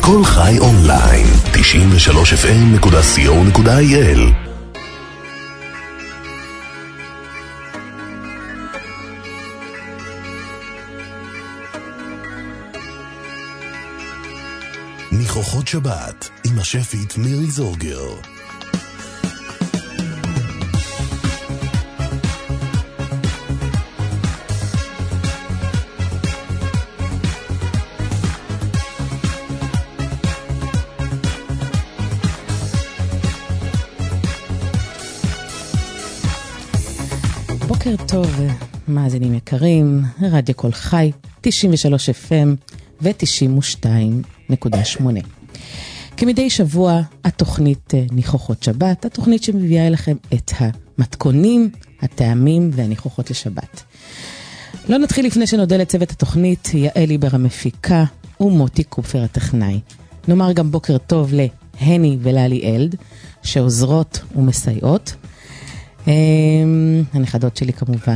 כל חי אונליין, 93fm.co.il. ניחוחות שבת עם השפית מירי זורגר. בוקר טוב, מאזינים יקרים, רדיו כל חי, 93 FM ו-92.8. כמדי שבוע, התוכנית ניחוחות שבת, התוכנית שמביאה אליכם את המתכונים, הטעמים והניחוחות לשבת. לא נתחיל לפני שנודה לצוות התוכנית, יעלי בר המפיקה ומוטי קופר הטכנאי. נאמר גם בוקר טוב להני וללי אלד, שעוזרות ומסייעות. הנכדות שלי כמובן.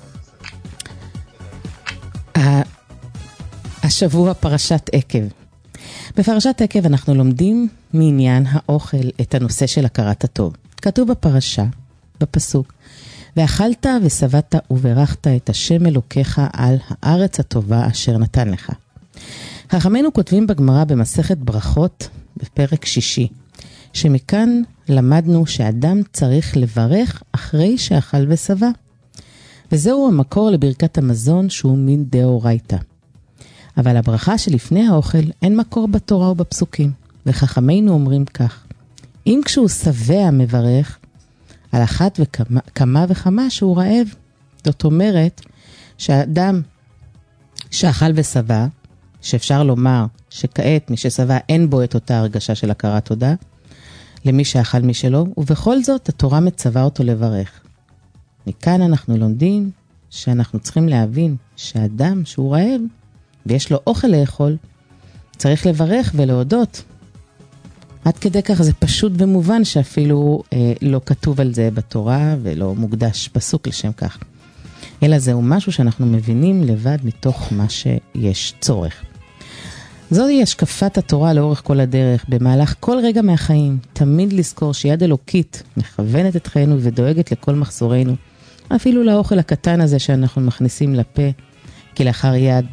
השבוע פרשת עקב. בפרשת עקב אנחנו לומדים מעניין האוכל את הנושא של הכרת הטוב. כתוב בפרשה, בפסוק, ואכלת ושבעת וברכת את השם אלוקיך על הארץ הטובה אשר נתן לך. חכמינו כותבים בגמרא במסכת ברכות בפרק 6, שמכאן למדנו שאדם צריך לברך אחרי שאכל ושבע. וזהו המקור לברכת המזון שהוא מן דאורייתא. אבל הברכה שלפני האוכל אין מקור בתורה או בפסוקים. וחכמינו אומרים כך, אם כשהוא שבע מברך, על אחת וכמה וכמה שהוא רעב. זאת אומרת שהאדם שאכל ושבע, שאפשר לומר שכעת מי ששבע אין בו את אותה הרגשה של הכרת תודה, למי שאכל משלו, ובכל זאת התורה מצווה אותו לברך. מכאן אנחנו לומדים שאנחנו צריכים להבין שאדם שהוא רעב ויש לו אוכל לאכול, צריך לברך ולהודות. עד כדי כך זה פשוט ומובן שאפילו לא כתוב על זה בתורה ולא מוקדש פסוק לשם כך. אלא זהו משהו שאנחנו מבינים לבד מתוך מה שיש צורך. זוהי השקפת התורה לאורך כל הדרך, במהלך כל רגע מהחיים, תמיד לזכור שיד אלוקית מכוונת את חיינו ודואגת לכל מחסורנו, אפילו לאוכל הקטן הזה שאנחנו מכניסים לפה, כלאחר יד.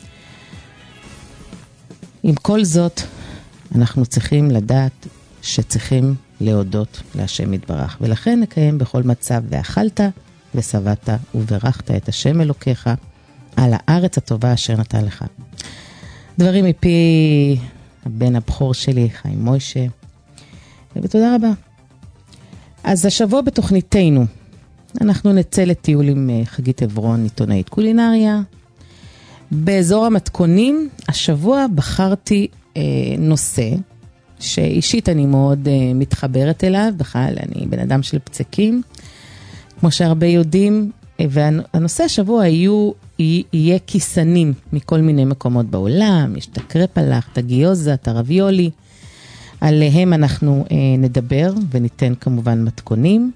עם כל זאת, אנחנו צריכים לדעת שצריכים להודות להשם יתברך, ולכן נקיים בכל מצב, ואכלת ושבעת וברכת את השם אלוקיך על הארץ הטובה אשר נתן לך. דברים מפי הבן הבכור שלי, חיים מוישה, ותודה רבה. אז השבוע בתוכניתנו, אנחנו נצא לטיול עם חגית עברון, עיתונאית קולינריה. באזור המתכונים, השבוע בחרתי נושא, שאישית אני מאוד מתחברת אליו, בכלל אני בן אדם של פצקים, כמו שהרבה יודעים, והנושא השבוע יהיה כיסנים מכל מיני מקומות בעולם, יש את הקרפלח, את הגיוזה, את הרביולי, עליהם אנחנו נדבר וניתן כמובן מתכונים,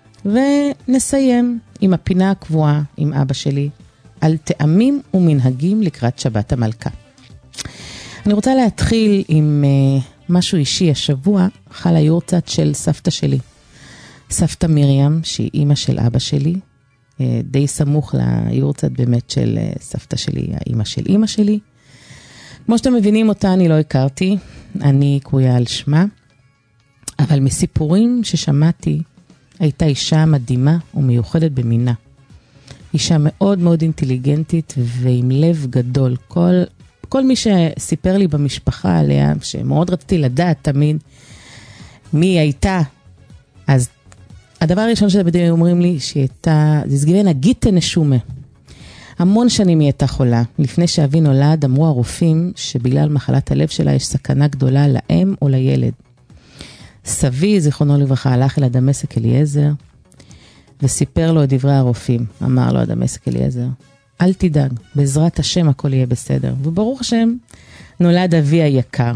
ונסיים עם הפינה הקבועה עם אבא שלי, על טעמים ומנהגים לקראת שבת המלכה. אני רוצה להתחיל עם משהו אישי. השבוע חל היורצייט של סבתא שלי, סבתא מרים, שהיא אימא של אבא שלי, די סמוך ליורצייט באמת של סבתא שלי, האימא של אימא שלי. כמו שאתם מבינים אותה אני לא הכרתי, אני קרויה על שמה, אבל מסיפורים ששמעתי, הייתה אישה מדהימה ומיוחדת במינה. אישה מאוד מאוד אינטליגנטית ועם לב גדול. כל מי שסיפר לי במשפחה עליה, שמאוד רציתי לדעת תמיד מי היא הייתה, אז הדבר הראשון שבדיוק אומרים לי, שהיא הייתה, זה סגיבנה גיטה נשומה. המון שנים היא הייתה חולה. לפני שאבי נולד, אמרו הרופאים שבגלל מחלת הלב שלה יש סכנה גדולה לאם או לילד. סבי, זיכרונו לברכה, הלך אל הדמשק אליעזר, וסיפר לו את דברי הרופאים. אמר לו הדמשק אליעזר, אל תדאג, בעזרת השם הכל יהיה בסדר. וברוך השם, נולד אבי היקר.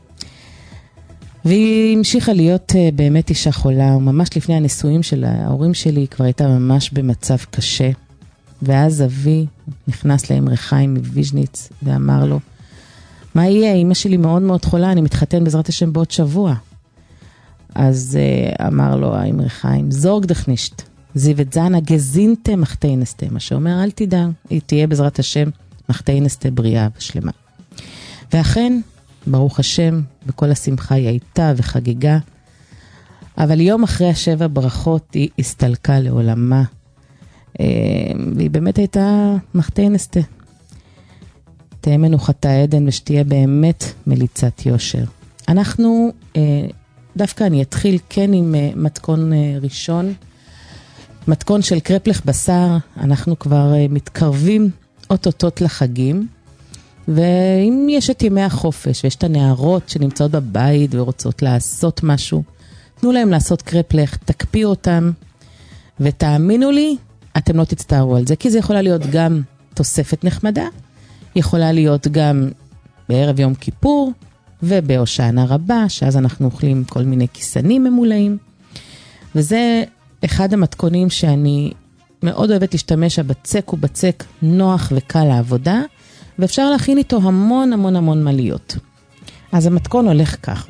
והיא המשיכה להיות באמת אישה חולה, וממש לפני הנישואים של ההורים שלי, היא כבר הייתה ממש במצב קשה. ואז אבי נכנס לאמרי חיים מוויז'ניץ, ואמר לו, מה יהיה? אמא שלי מאוד מאוד חולה, אני מתחתן בעזרת השם בעוד שבוע. אז אמר לו האמר חיים, זורג דכנישט, זיוות זנה גזינטה מחתיינסטה, מה שאומר, אל תדע, היא תהיה בעזרת השם מחתיינסטה בריאה ושלמה. ואכן, ברוך השם, בכל השמחה היא הייתה וחגיגה, אבל יום אחרי 7 ברכות היא הסתלקה לעולמה, והיא באמת הייתה מחתיינסטה. תהיה מנוחתה עדן ושתהיה באמת מליצת יושר. אנחנו, דווקא אני אתחיל כן עם מתכון ראשון, מתכון של קרפלך בשר. אנחנו כבר מתקרבים אוטוטות לחגים, ואם יש את ימי החופש ויש את הנערות שנמצאות בבית ורוצות לעשות משהו, תנו להם לעשות קרפלך, תקפיאו אותם, ותאמינו לי, אתם לא תצטערו על זה, כי זה יכולה להיות גם תוספת נחמדה, יכולה להיות גם בערב יום כיפור, ובהושענא רבה, שאז אנחנו אוכלים כל מיני כיסנים ממולאים, וזה אחד המתכונים שאני מאוד אוהבת להשתמש. הבצק הוא בצק נוח וקל לעבודה, ואפשר להכין איתו המון המון המון מליות. אז המתכון הולך כך.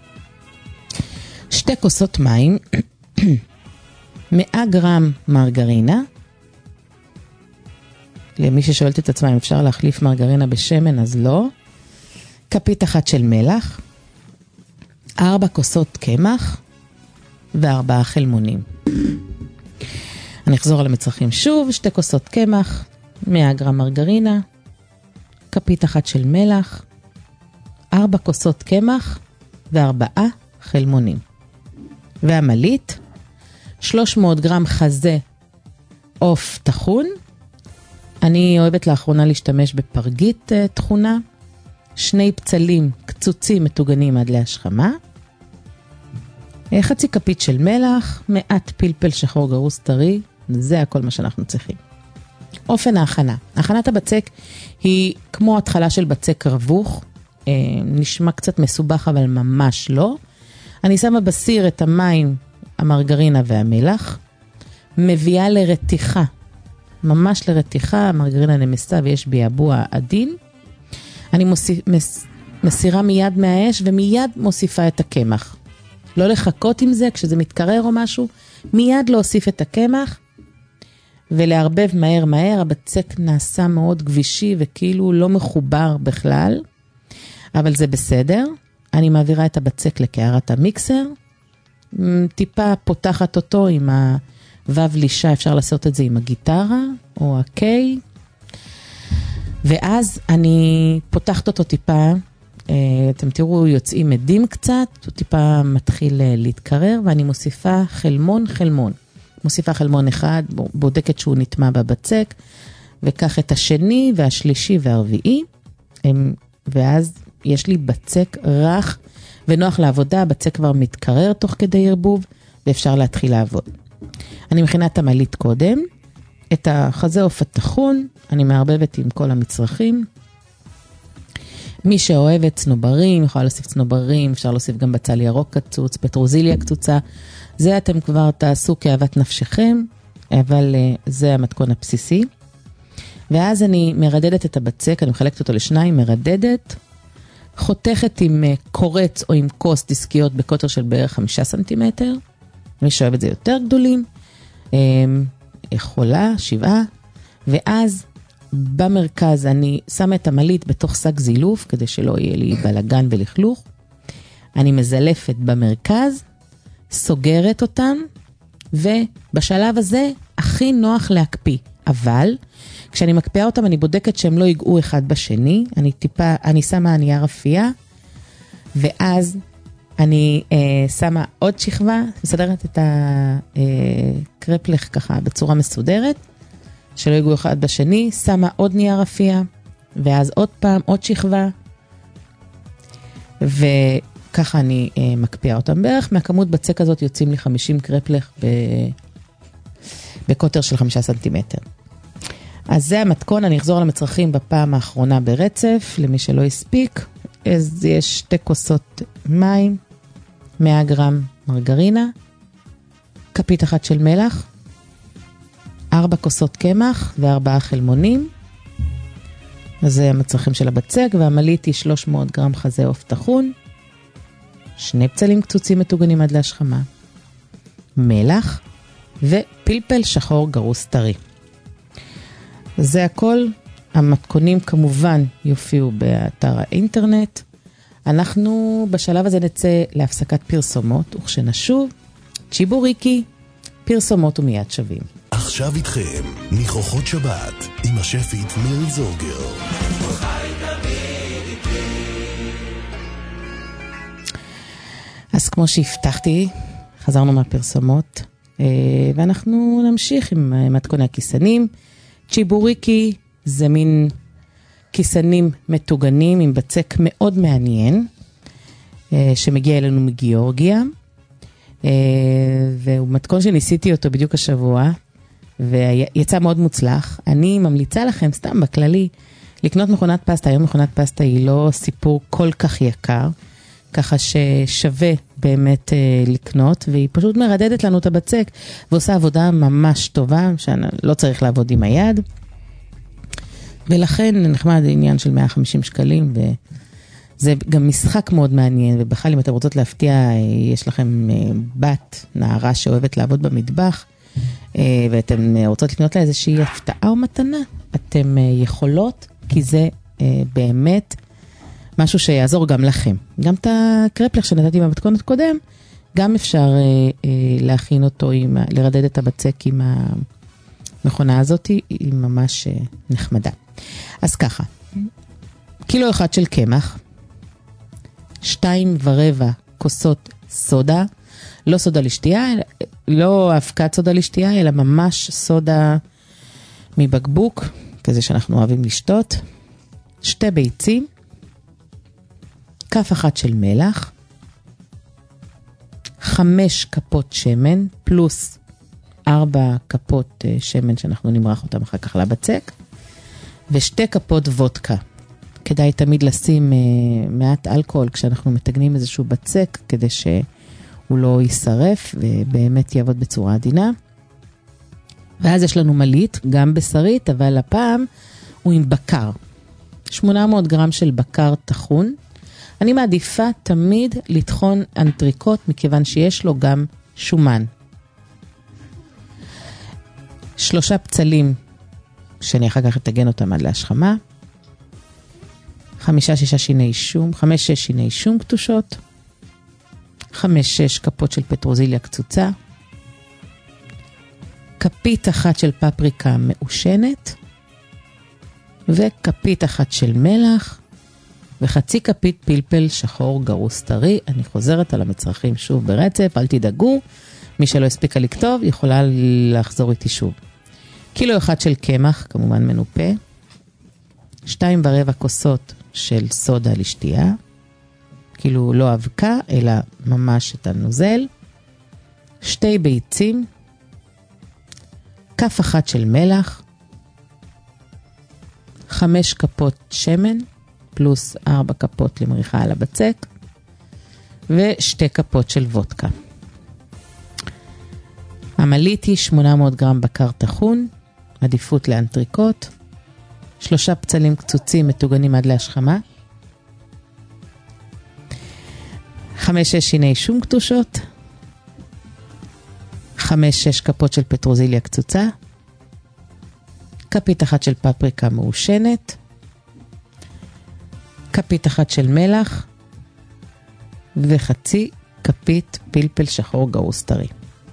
2 כוסות מים, 100 גרם מרגרינה, למי ששואלת את עצמה אם אפשר להחליף מרגרינה בשמן, אז לא. כפית אחת של מלח, 4 כוסות קמח, ו4 חלמונים. אני אחזור על המצרכים שוב. 2 כוסות קמח, 100 גרם מרגרינה, כפית אחת של מלח, 4 כוסות קמח, ו4 חלמונים. והמלית, 300 גרם חזה עוף טחון, אני אוהבת לאחרונה להשתמש בפרגית תכונה, 2 פצלים קצוצים מטוגנים עד להשכמה, חצי כפית של מלח, מעט פלפל שחור גרוס טרי, זה הכל מה שאנחנו צריכים. אופן ההכנה. הכנת הבצק היא כמו התחלה של בצק רבוך, נשמע קצת מסובך אבל ממש לא. אני שמה בסיר את המים, המרגרינה והמלח, מביאה לרתיחה, ממש לרתיחה, המרגרינה נמסה ויש ביעבוע עדין. אני מסירה מיד מהאש ומיד מוסיפה את הקמח. לא לחכות עם זה, כשזה מתקרר או משהו, מיד להוסיף את הקמח, ולהרבב מהר מהר. הבצק נעשה מאוד גבישי וכאילו לא מחובר בכלל, אבל זה בסדר. אני מעבירה את הבצק לקערת המיקסר, טיפה פותחת אותו עם הוו לישה, אפשר לעשות את זה עם הגיטרה או הקיי, ואז אני פותחת אותו טיפה, אתם תראו יוצאים מדים קצת, הוא טיפה מתחיל להתקרר, ואני מוסיפה חלמון, מוסיפה חלמון אחד, בודקת שהוא נטמע בבצק, וכך את השני והשלישי והרביעי, ואז יש לי בצק רך ונוח לעבודה, הבצק כבר מתקרר תוך כדי ערבוב, ואפשר להתחיל לעבוד. אני מכינה את המלית קודם, את החזה עוף הטחון, אני מערבבת עם כל המצרכים. מי שאוהבת צנוברים, יכולה להוסיף צנוברים, אפשר להוסיף גם בצל ירוק קצוץ, פטרוזיליה קצוצה, זה אתם כבר תעשו כאוות נפשכם, אבל זה המתכון הבסיסי. ואז אני מרדדת את הבצק, אני מחלקת אותו לשניים, מרדדת, חותכת עם קורץ או עם כוס דיסקיות בקוטר של בערך 5 סנטימטר, מי שאוהב את זה יותר גדולים, יכולה 7, ואז במרכז אני שמה את המלית בתוך שק זילוף, כדי שלא יהיה לי בלגן ולכלוך, אני מזלפת במרכז, סוגרת אותם, ובשלב הזה הכי נוח להקפיא, אבל כשאני מקפיאה אותם אני בודקת שהם לא ייגעו אחד בשני, אני שמה נייר אפייה, ואז אני שמה עוד שכבה, מסדרת את הקרפלך ככה בצורה מסודרת, שלא ייגעו אחד בשני, שמה עוד נייר אפייה, ואז עוד פעם עוד שכבה, וככה אני מקפיאה אותם. בערך מהכמות בצק הזאת יוצאים לי 50 קרפלך בקוטר של 5 סנטימטר. אז זה המתכון, אני אחזור על המצרכים בפעם האחרונה ברצף, למי שלא הספיק. אז יש 2 כוסות מים, 100 גרם מרגרינה, כפית אחת של מלח, 4 כוסות קמח ו4 חלמונים, אז זה המצרכים של הבצק, והמליתי 300 גרם חזה עוף טחון, 2 בצלים קצוצים מטוגנים עד להשחמה, מלח ופלפל שחור גרוס טרי. זה הכל. המתכונים כמובן יופיעו באתר האינטרנט. אנחנו בשלב הזה נצא להפסקת פרסומות, וכשנשוב, צ'יבוריקי, פרסומות ומיד שווים. עכשיו איתכם, ניחוחות שבת, עם השפית מירי זורגר. אז כמו שהבטחתי, חזרנו מהפרסומות, ואנחנו נמשיך עם מתכוני הכיסנים. צ'יבוריקי זה מין כיסנים מטוגנים עם בצק מאוד מעניין, שמגיע אלינו מגיאורגיה, והוא מתכון שניסיתי אותו בדיוק השבוע, ויצא מאוד מוצלח. אני ממליצה לכם, סתם בכללי, לקנות מכונת פסטה. היום מכונת פסטה היא לא סיפור כל כך יקר, ככה ששווה באמת לקנות, והיא פשוט מרדדת לנו את הבצק, ועושה עבודה ממש טובה, שלא צריך לעבוד עם היד. ולכן נחמד עניין של 150 שקלים, וזה גם משחק מאוד מעניין, ובכלל אם אתם רוצות להפתיע, יש לכם בת, נערה שאוהבת לעבוד במטבח, ואתם רוצות לקנות לה איזושהי הפתעה או מתנה, אתם יכולות, כי זה באמת משהו שיעזור גם לכם. גם את הקרפלך שנתתי במתכונת קודם, גם אפשר להכין אותו, לרדד את הבצק עם המכונה הזאת, היא ממש נחמדה. אז ככה, 1.5 קילו של קמח, 2.25 כוסות סודה, לא סודה לשתייה, לא אבקת סודה לשתייה, אלא ממש סודה מבקבוק, כזה שאנחנו אוהבים לשתות, 2 ביצים, כף אחת של מלח, 5 כפות שמן, פלוס 4 כפות שמן שאנחנו נמרח אותם אחר כך לבצק, ו2 כפות וודקה. כדאי תמיד לשים מעט אלכוהול כשאנחנו מתגנים איזשהו בצק, כדי שהוא לא יישרף ובאמת יעבוד בצורה עדינה. ואז יש לנו מלית, גם בשרית, אבל הפעם הוא עם בקר. 800 גרם של בקר טחון. אני מעדיפה תמיד לטחון אנטריקוט, מכיוון שיש לו גם שומן. 3 בצלים, שאני אחר כך אתגן אותם עד להשחמה. 5-6 שיני שום, 5-6 שיני שום קטושות. 5-6 כפות של פטרוזיליה קצוצה. כפית אחת של פפריקה מעושנת. וכפית אחת של מלח. וחצי כפית פלפל שחור גרוס טרי. אני חוזרת על המצרכים שוב ברצף, אל תדאגו. מי שלא הספיקה לכתוב יכולה לחזור איתי שוב. 1.5 קילו של קמח, כמובן מנופה. 2.25 כוסות של סודה לשתייה. כאילו לא אבקה, אלא ממש את הנוזל. 2 ביצים. כף אחת של מלח. 5 כפות שמן. פלוס 4 כפות למריחה על הבצק, ו2 כפות של וודקה. המליתי 800 גרם בקר טחון, עדיפות לאנטריקוט, 3 בצלים קצוצים מטוגנים עד להשחמה, 5-6 שיני שום קטושות, 5-6 כפות של פטרוזיליה קצוצה, כפית אחת של פפריקה מעושנת, כפית אחת של מלח, וחצי כפית פלפל שחור גרוס טרי.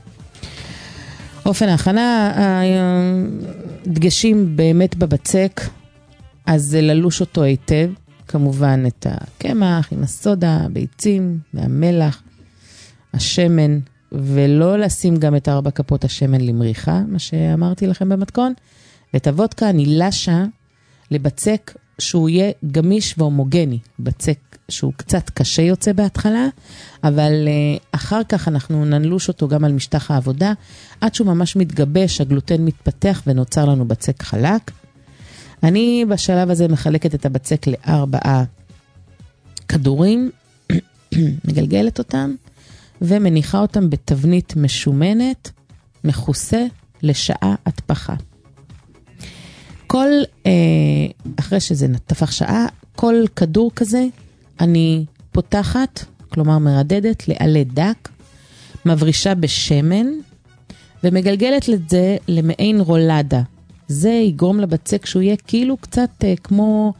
אופן ההכנה, דגשים באמת בבצק, אז זה ללוש אותו היטב, כמובן את הקמח עם הסודה, ביצים והמלח, השמן, ולא לשים גם את 4 כפות השמן למריחה, מה שאמרתי לכם במתכון, ואת הוודקה אני לשה לבצק שהוא יהיה גמיש והומוגני, בצק שהוא קצת קשה יוצא בהתחלה, אבל אחר כך אנחנו ננלוש אותו גם על משטח העבודה, עד שהוא ממש מתגבש, הגלוטן מתפתח ונוצר לנו בצק חלק. אני בשלב הזה מחלקת את הבצק ל4 כדורים, מגלגלת אותם, ומניחה אותם בתבנית משומנת, מכוסה לשעה התפחה. אחרי שזה תפח שעה, כל כדור כזה, אני פותחת, כלומר מרדדת לעלה דק, מברישה בשמן, ומגלגלת את זה למעין רולדה. זה יגרום לבצק שהוא יהיה כאילו קצת כמו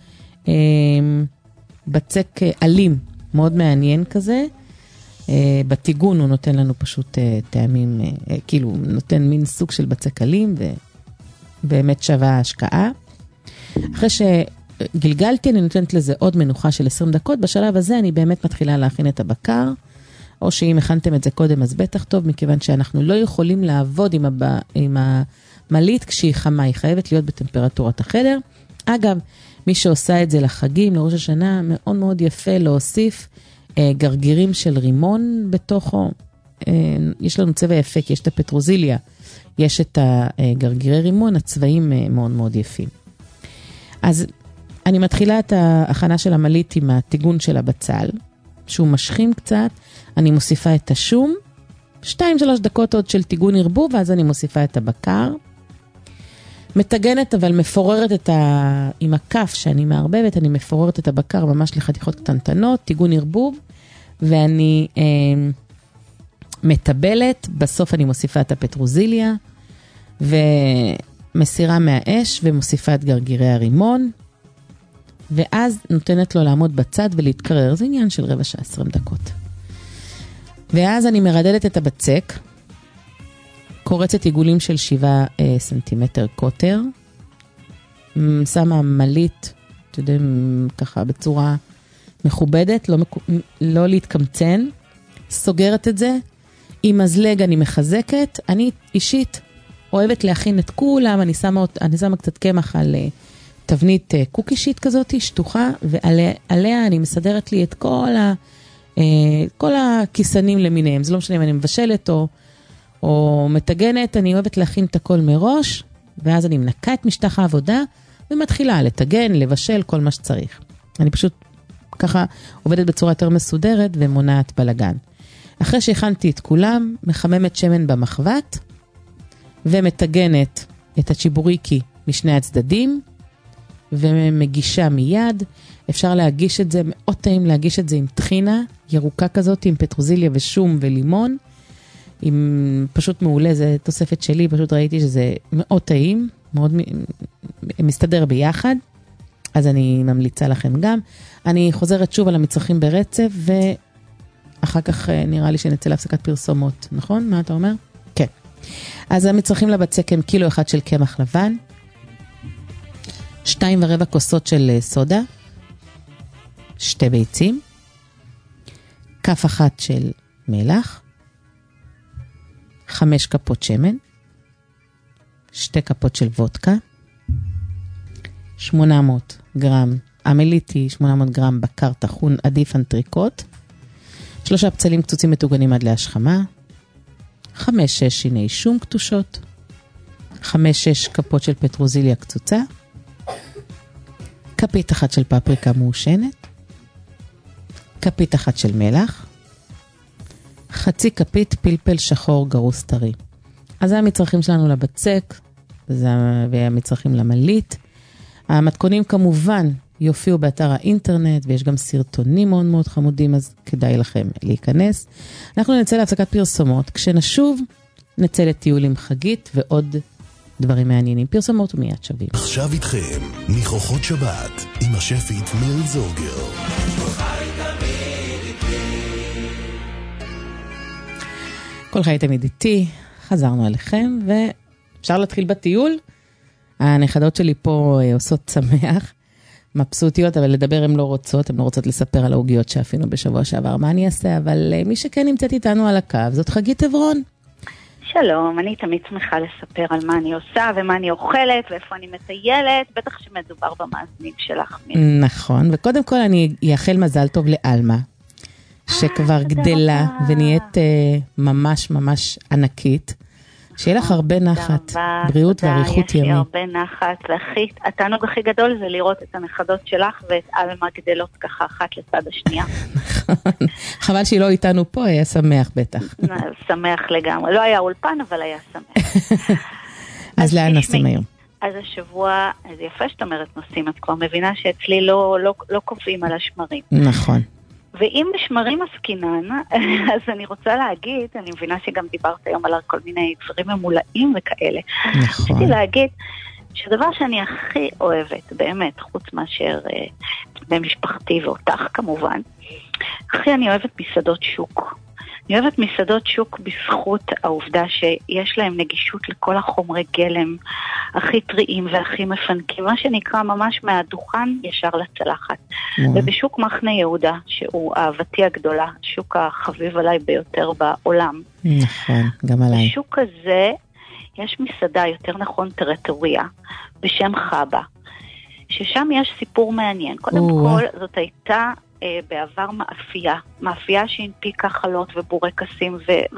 בצק אלים, מאוד מעניין כזה. בתיגון הוא נותן לנו פשוט טעמים, כאילו נותן מין סוג של בצק אלים, ובאמת שווה ההשקעה. אחרי שגלגלתי, אני נותנת לזה עוד מנוחה של 20 דקות. בשלב הזה אני באמת מתחילה להכין את הבקר, או שאם הכנתם את זה קודם, אז בטח טוב, מכיוון שאנחנו לא יכולים לעבוד עם המלית כשהיא חמה, היא חייבת להיות בטמפרטורת החדר. אגב, מי שעושה את זה לחגים, לראש השנה, מאוד מאוד יפה להוסיף גרגירים של רימון בתוכו. יש לנו צבע יפה, כי יש את הפטרוזיליה, יש את הגרגירי רימון, הצבעים מאוד מאוד יפים. אז אני מתחילה את ההכנה של המלית עם התיגון של הבצל, שהוא משכים קצת, אני מוסיפה את השום, 2-3 דקות עוד של תיגון ערבוב, ואז אני מוסיפה את הבקר, מתגנת אבל מפוררת עם הכף שאני מערבבת, אני מפוררת את הבקר ממש לחתיכות קטנטנות, תיגון ערבוב, ואני מטבלת, בסוף אני מוסיפה את הפטרוזיליה, ומסירה מהאש, ומוסיפה את גרגירי הרימון, ואז נותנת לו לעמוד בצד ולהתקרר, זה עניין של רבע שעה 20 דקות. ואז אני מרדדת את הבצק, קורצת עיגולים של 7 סנטימטר קוטר, שמה מלית, אתה יודע, ככה בצורה מכובדת, לא להתקמצן, סוגרת את זה, עם מזלג אני מחזקת, אני אישית אוהבת להכין את כולם, אני שמה קצת קמח על תבנית קוקי שיט כזאת, שטוחה, ועליה אני מסדרת לי את כל הכיסנים למיניהם, זה לא משנה אם אני מבשלת או מתגנת, אני אוהבת להכין את הכל מראש, ואז אני מנקה את משטח העבודה, ומתחילה לתגן, לבשל, כל מה שצריך. אני פשוט ככה עובדת בצורה יותר מסודרת, ומונעת בלגן. אחרי שהכנתי את כולם, מחממת שמן במחבת, ומתגנת את הצ'יבוריקי משני הצדדים, ומגישה מיד. אפשר להגיש את זה, מאוד טעים להגיש את זה עם טחינה, ירוקה כזאת, עם פטרוזיליה ושום ולימון, פשוט מעולה, זה תוספת שלי, פשוט ראיתי שזה מאוד טעים, מאוד מסתדר ביחד, אז אני ממליצה לכם גם. אני חוזרת שוב על המצרכים ברצף, ואחר כך נראה לי שנצא להפסקת פרסומות, נכון? מה אתה אומר? כן. אז המצרכים לבצק הם 1 קילו של קמח לבן, 2.25 כוסות של סודה, 2 ביצים, כף אחת של מלח, 5 כפות שמן, 2 כפות של וודקה, 800 גרם, המליתי 800 גרם בקר טחון עדיף אנטריקוט, 3 פצלים קצוצים מטוגנים עד להשחמה, 5-6 שיני שום קטושות, 5-6 כפות של פטרוזיליה קצוצה, כפית אחת של פפריקה מעושנת, כפית אחת של מלח, חצי כפית פלפל שחור גרוס טרי. אז זה המצרכים שלנו לבצק, והמצרכים למלית. המתכונים כמובן יופיעו באתר האינטרנט, ויש גם סרטונים מאוד מאוד חמודים, אז כדאי לכם להיכנס. אנחנו נצא להפסקת פרסומות, כשנשוב נצא לטיול עם חגית ועוד דברים מעניינים. פרסומות ומיד שווים. עכשיו איתכם, ניחוחות שבת, עם השפית מיל זורגר. כל חי תמיד איתי, חזרנו אליכם, ואפשר להתחיל בטיול. הנכדות שלי פה עושות שמח, מבסוטיות, אבל לדבר הן לא רוצות, הן לא רוצות לספר על העוגיות שאפינו בשבוע שעבר, מה אני אעשה, אבל מי שכן נמצאת איתנו על הקו, זאת חגית עברון. שלום, אני תמיד שמחה לספר על מה אני עושה, ומה אני אוכלת, ואיפה אני מטיילת, בטח שמדובר במאזינים שלך. נכון, וקודם כל אני אאחל מזל טוב לאלמה, שכבר גדלה ונהיית ממש ממש ענקית. שיהיה לך הרבה נחת, בריאות ואריכות ימי. יש לי הרבה נחת, התענוג הכי גדול זה לראות את הנכדות שלך ואת אלמה גדלות ככה אחת לצד השנייה. נכון, חבל שהיא לא איתנו פה, היה שמח בטח. שמח לגמרי, לא היה אולפן אבל היה שמח. אז לאן נסים היום? אז השבוע, זה יפה שאת אומרת נושאים, את כבר מבינה שאצלי לא קופאים על השמרים. נכון. ואם בשמרים עסקינן, אז אני רוצה להגיד, אני מבינה שגם דיברת היום על כל מיני דברים ממולאים וכאלה. נכון. רציתי להגיד שהדבר שאני הכי אוהבת, באמת, חוץ מאשר במשפחתי ואותך כמובן, הכי אני אוהבת מסעדות שוק. אני אוהבת מסעדות שוק בזכות העובדה שיש להם נגישות לכל החומרי גלם הכי טריים והכי מפנקים, מה שנקרא ממש מהדוכן ישר לצלחת. ובשוק מחנה יהודה, שהוא אהבתי הגדולה, שוק החביב עליי ביותר בעולם. נכון, גם עליי. בשוק הזה יש מסעדה, יותר נכון טריטוריה, בשם חבא, ששם יש סיפור מעניין. קודם כל, זאת הייתה בעבר מאפייה שהנפיקה חלות ובורקסים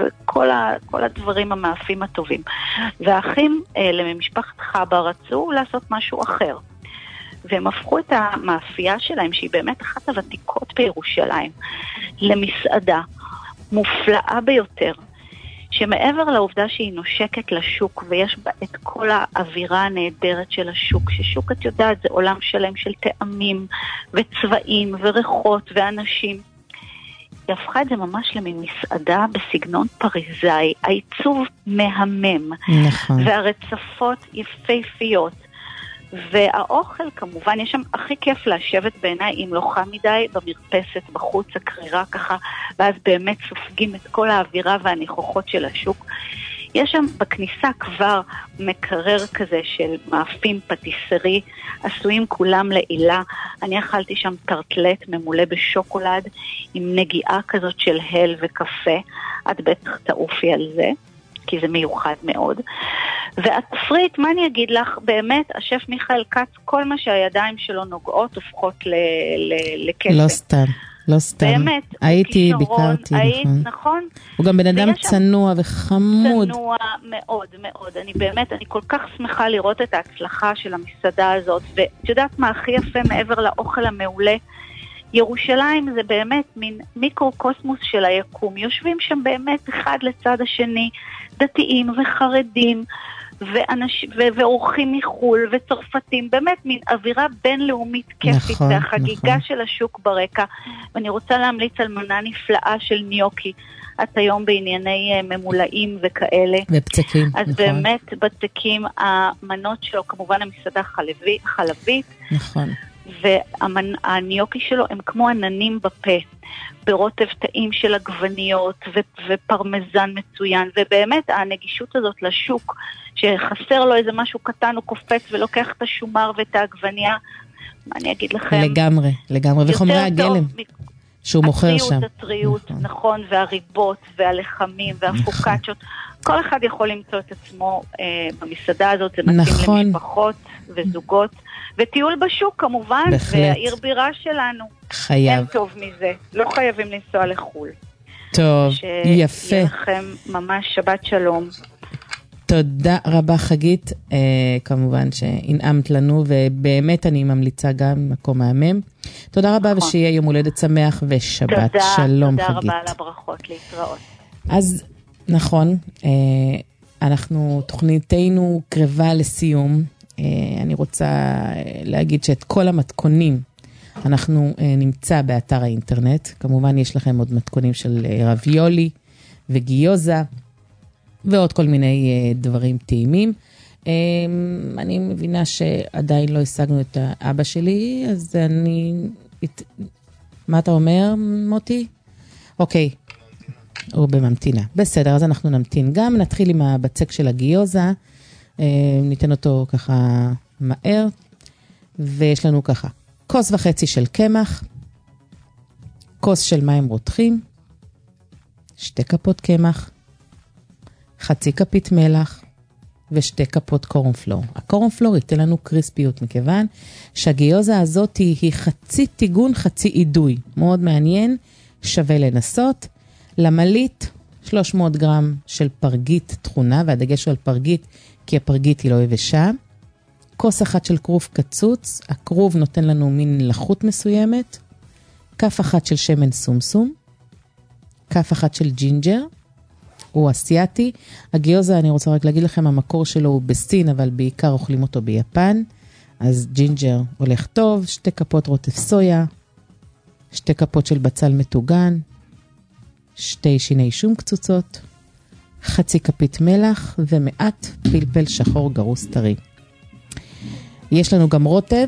וכל הדברים המאפים הטובים. והאחים למשפחת חבא רצו לעשות משהו אחר. והם הפכו את המאפייה שלהם, שהיא באמת אחת הוותיקות בירושלים, למסעדה מופלאה ביותר, שמעבר לעובדה שהיא נושקת לשוק, ויש בה את כל האווירה הנהדרת של השוק, ששוק, את יודעת, זה עולם שלם של טעמים וצבעים וריחות ואנשים. היא הפכה את זה ממש למין מסעדה בסגנון פריזאי, העיצוב מהמם, נכון. והרצפות יפהפיות. והאוכל כמובן, יש שם הכי כיף לשבת בעיניי, אם לא חם מדי, במרפסת, בחוץ, הקרירה ככה, ואז באמת סופגים את כל האווירה והניחוחות של השוק. יש שם בכניסה כבר מקרר כזה של מאפים פטיסרי, עשויים כולם לעילה. אני אכלתי שם טרטלט ממולא בשוקולד, עם נגיעה כזאת של הל וקפה. את בטח תעופי על זה, כי זה מיוחד מאוד. והתפריט, מה אני אגיד לך, באמת, השף מיכאל קץ, כל מה שהידיים שלו נוגעות הופכות לקסם. לא סתם, לא סתם. באמת. הייתי, ביקרתי, נכון. הוא גם בן אדם צנוע וחמוד. צנוע מאוד מאוד. אני כל כך שמחה לראות את ההצלחה של המסעדה הזאת, ואת יודעת מה הכי יפה מעבר לאוכל המעולה? ירושלים זה באמת מין מיקרוקוסמוס של היקום. יושבים שם באמת אחד לצד השני, דתיים וחרדים, ואורחים מחול וצרפתים, באמת מין אווירה בינלאומית כיפית, נכון, והחגיגה נכון. של השוק ברקע. ואני רוצה להמליץ על מנה נפלאה של ניוקי, את היום בענייני ממולאים וכאלה. ובצקים, אז נכון. באמת בצקים, המנות שלו, כמובן המסעדה חלבית. נכון. והניוקי שלו הם כמו עננים בפה, ברוטב טעים של עגבניות ופרמזן מצוין, ובאמת הנגישות הזאת לשוק, שחסר לו איזה משהו קטן, הוא קופץ ולוקח את השומר ואת העגבניה, מה אני אגיד לכם? לגמרי, וחומרי הגלם שהוא מוכר שם. הטריות, נכון, והריבות והלחמים והפוקצ'ות, כל אחד יכול למצוא את עצמו במסעדה הזאת, זה מתאים למשפחות וזוגות, וטיול בשוק כמובן, והעיר בירה שלנו. חייב. אין טוב מזה, לא חייבים לנסוע לחול. טוב, יפה. שיהיה לכם ממש שבת שלום. תודה רבה חגית, כמובן שהנעמת לנו, ובאמת אני ממליצה גם מקום מהמם. תודה רבה, ושיהיה יום הולדת שמח ושבת שלום חגית. תודה רבה על הברכות, להתראות. אז נכון, אנחנו, תוכניתנו קרבה לסיום. אני רוצה להגיד שאת כל המתכונים אנחנו נמצא באתר האינטרנט. כמובן יש לכם עוד מתכונים של רביולי וגיוזה ועוד כל מיני דברים טעימים. אני מבינה שעדיין לא השגנו את האבא שלי, אז מה אתה אומר, מוטי? אוקיי, הוא בממתינה. בסדר, אז אנחנו נמתין. גם נתחיל עם הבצק של הגיוזה, ניתן אותו ככה מהר, ויש לנו ככה, 1.5 כוס של קמח, כוס של מים רותחים, 2 כפות קמח, 0.5 כפית מלח, ו2 כפות קורנפלור. הקורנפלור ייתן לנו קריספיות, מכיוון שהגיוזה הזאת היא חצי טיגון, חצי עידוי. מאוד מעניין, שווה לנסות. למליט, 300 גרם של פרגית תכונה, והדגש על פרגית, כי הפרגית היא לא יבשה. כוס אחת של כרוב קצוץ, הכרוב נותן לנו מין לחות מסוימת. כף אחת של שמן סומסום, כף אחת של ג'ינג'ר, הוא אסיאטי. הגיוזה, אני רוצה רק להגיד לכם, המקור שלו הוא בסין, אבל בעיקר אוכלים אותו ביפן. אז ג'ינג'ר הולך טוב, 2 כפות רוטף סויה, 2 כפות של בצל מטוגן, 2 שיני שום קצוצות, חצי כפית מלח ומעט פלפל שחור גרוס טרי. יש לנו גם רוטב,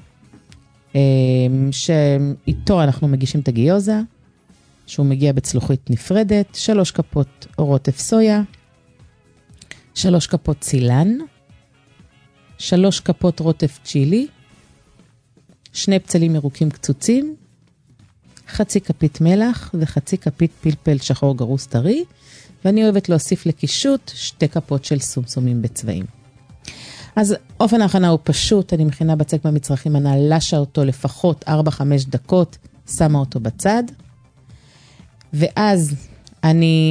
שאיתו אנחנו מגישים את הגיוזה, שהוא מגיע בצלוחית נפרדת, 3 כפות רוטב סויה, 3 כפות צילן, 3 כפות רוטב צ'ילי, 2 פצלים ירוקים קצוצים, חצי כפית מלח וחצי כפית פלפל שחור גרוס טרי, ואני אוהבת להוסיף לקישוט 2 כפות של סומסומים בצבעים. אז אופן ההכנה הוא פשוט, אני מכינה בצק במצרכים, אני לשה אותו לפחות 4-5 דקות, שמה אותו בצד, ואז אני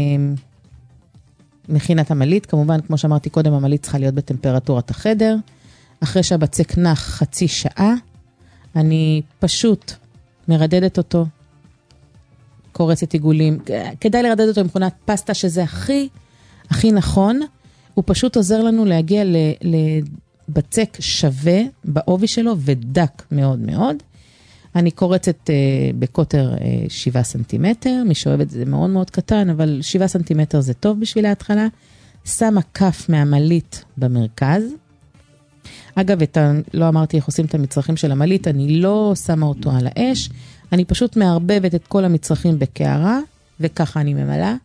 מכינה את המלית, כמובן כמו שאמרתי קודם, המלית צריכה להיות בטמפרטורת החדר, אחרי שהבצק נח חצי שעה, אני פשוט מרדדת אותו, קורצת עיגולים, כדאי לרדד אותו עם מכונת פסטה, שזה הכי נכון, הוא פשוט עוזר לנו להגיע לבצק שווה בעובי שלו, ודק מאוד מאוד. אני קורצת בקוטר 7 סנטימטר, מי שאוהב את זה מאוד מאוד קטן, אבל 7 סנטימטר זה טוב בשביל ההתחלה. שמה כף מהמלית במרכז. אגב, לא אמרתי איך עושים את המצרכים של המלית, אני לא שמה אותו על האש, אני פשוט מערבבת את כל המצרכים בקערה, וככה אני ממלאה.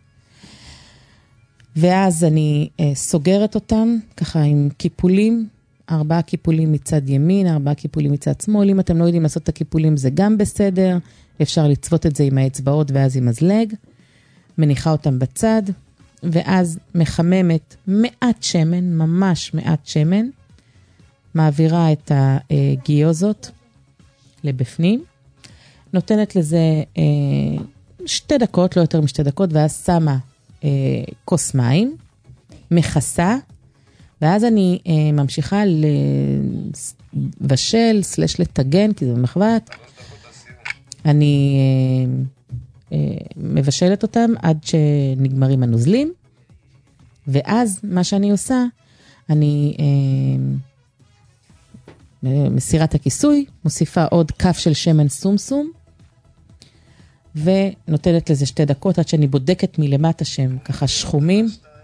ואז אני סוגרת אותם, ככה עם קיפולים, 4 קיפולים מצד ימין, 4 קיפולים מצד שמאל. אם אתם לא יודעים לעשות את הקיפולים זה גם בסדר, אפשר לצוות את זה עם האצבעות ואז עם הזלג. מניחה אותם בצד, ואז מחממת מעט שמן, ממש מעט שמן, מעבירה את הגיוזות לבפנים, נותנת לזה 2 דקות, לא יותר מ2 דקות, ואז שמה כוס מים, מכסה, ואז אני ממשיכה לבשל, לטגן, כי זה במחבת. אני מבשלת אותם עד שנגמרים הנוזלים, ואז מה שאני עושה, אני מסירה את הכיסוי, מוסיפה עוד כף של שמן סומסום, ונותנת לזה 2 דקות עד שאני בודקת מלמטה שהם ככה שחומים.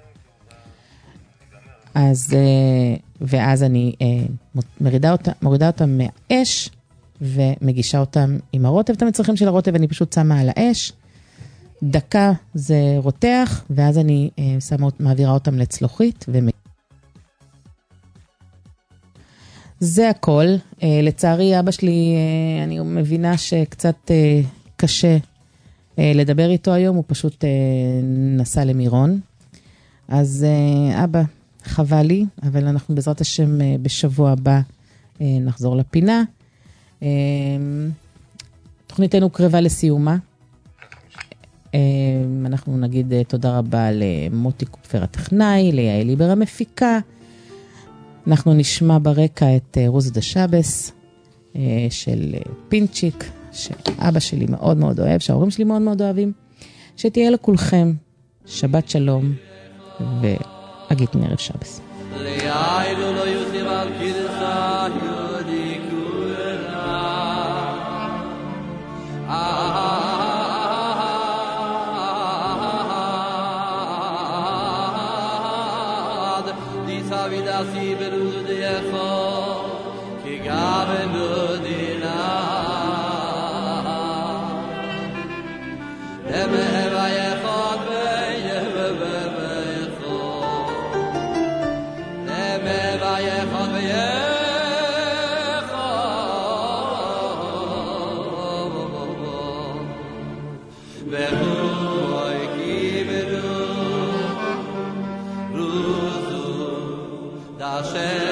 אז, ואז אני מורידה אותם מהאש, ומגישה אותם עם הרוטב. את המצרכים של הרוטב אני פשוט שמה על האש, דקה זה רותח, ואז אני מעבירה אותם לצלוחית. זה הכל. לצערי אבא שלי, אני מבינה שקצת קשה לדבר איתו היום, הוא פשוט נסע למירון. אז אבא, חבל לי, אבל אנחנו בעזרת השם בשבוע הבא נחזור לפינה. תוכניתנו קרבה לסיומה. אנחנו נגיד תודה רבה למוטי קופפר הטכנאי, ליעל ליבר המפיקה. אנחנו נשמע ברקע את רוז דה שבס של פינצ'יק, שאבא שלי מאוד מאוד אוהב, שההורים שלי מאוד מאוד אוהבים. שתהיה לכולכם שבת שלום והגית מערב שבס. Hashem